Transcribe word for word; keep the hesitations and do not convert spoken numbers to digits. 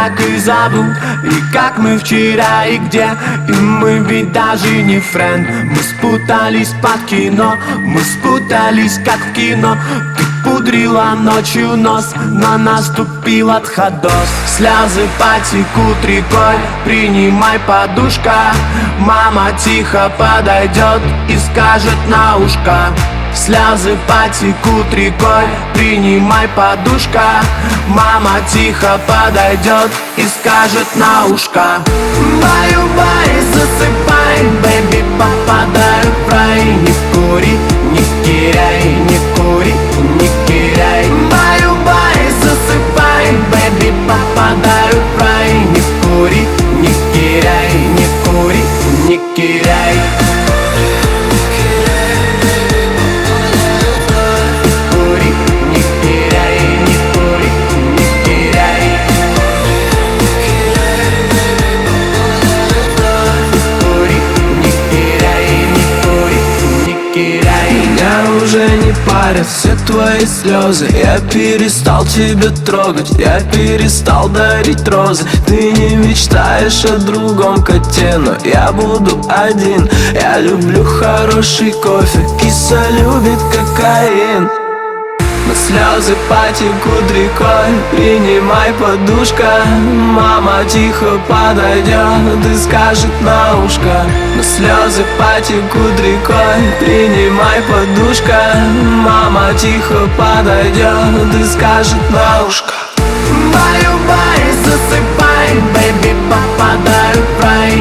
так и забыл. И как мы вчера и где. И мы ведь даже не френд. Мы спутались под кино. Мы спутались как в кино. Ты пудрила ночью нос, но наступил отходос. Слезы потекут рекой, принимай, подушка. Мама тихо подойдет и скажет на ушко. Слезы потекут рекой, принимай, подушка. Мама тихо подойдет и скажет на ушко. Баю-бай, засыпай, бэби, попадаю в рай. Не кури, не киряй, не кури, не киряй. Баю-бай, засыпай, бэби, попадаю в рай. Не кури, не киряй, не кури, не киряй. Меня уже не парят все твои слезы. Я перестал тебя трогать, я перестал дарить розы. Ты не мечтаешь о другом коте, но я буду один. Я люблю хороший кофе, киса любит кокаин. Но слезы потекут рекой, принимай, подушка. Мама тихо подойдет и скажет на ушко. Но слезы потекут рекой, принимай, подушка. Мама тихо подойдет и скажет на ушко. Баю-бай, засыпай, бэби, попадаю в рай.